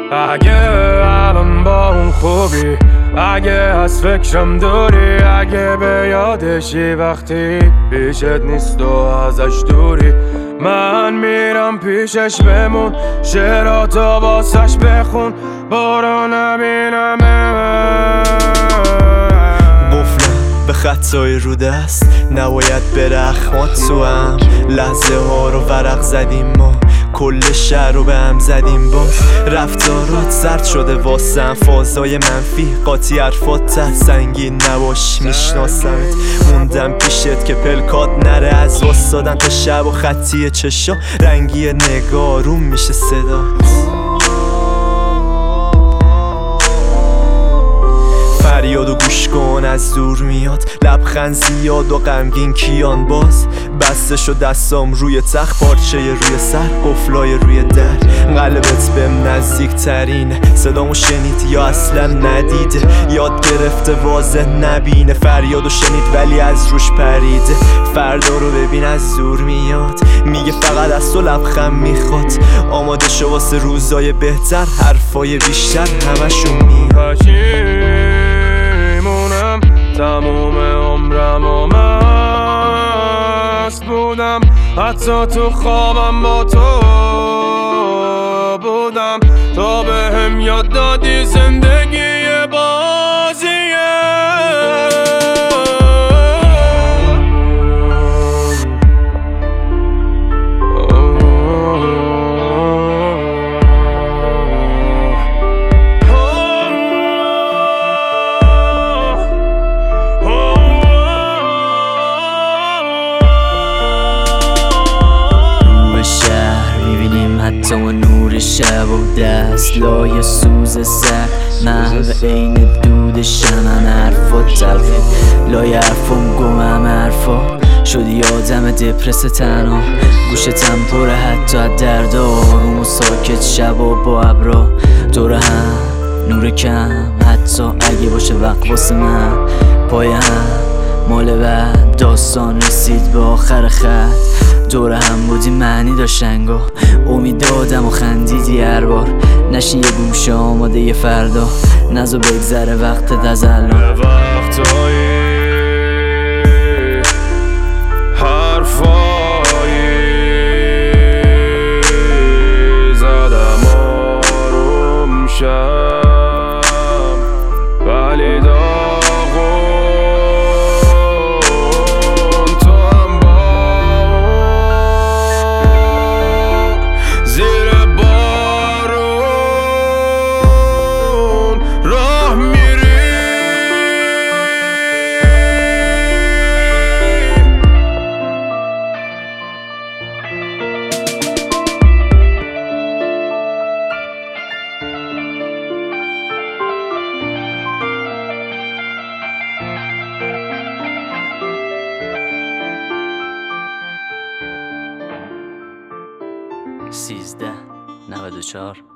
اگه الان با اون خوبی، اگه از فکرم دوری، اگه به یادشی وقتی پیشت نیست و ازش دوری، من میرم پیشش بمون، شعراتو واسش بخون، برو نبینمه. قفلم به خطای رو دست، نباید بره اخمات تو هم. لحظه ها رو ورق زدیم ما، کل شهر رو به هم زدیم باز. رفتارات زرد شده واسم، فازای منفی قاطی حرفات ته سنگین نباش میشناسمت. موندم پیشت که پلکات نره از واسادن تا شب و خطی چشا رنگی نگاه روم میشه صدات. فریادو گوش کن از دور میاد، لبخند زیاد و غمگین کیان باز. بسته شد دستام روی تخت، پارچه روی سر، قفلای روی در. قلبت بهم نزدیک ترینه، صدامو شنید یا اصلا ندیده. یاد گرفته واضح نبینه، فریادو شنید ولی از روش پریده. فردا رو ببین از دور میاد، میگه فقط از تو لبخند میخواد. آماده شو واسه روزای بهتر، حرفای بیشتر همشون میاد. تموم عمرم و مست بودم، حتی تو خوابم با تو بودم، تا بهم یاد دادی زندگی بازیه. حتی نور شب و دست لای سوز سر، محو عین دود شمن. حرفات تلخه لای حرفم گمم حرفا، شدی آدم دپرس تنها، گوشتم پره حتی از دردا. آروم و ساکت شب و با ابرا دور هم، نور کم حتی اگه باشه وقت واسه من. پای هم مال بعد داستان رسید به آخر خط، دور هم بودی معنی داشت انگار. امید دادم و خندیدی هر بار، نشی یه گوشه آماده یه فردا، نزو بگذره وقت تزلم. وقتایی حرفایی زدم آروم شم، ولی $13.94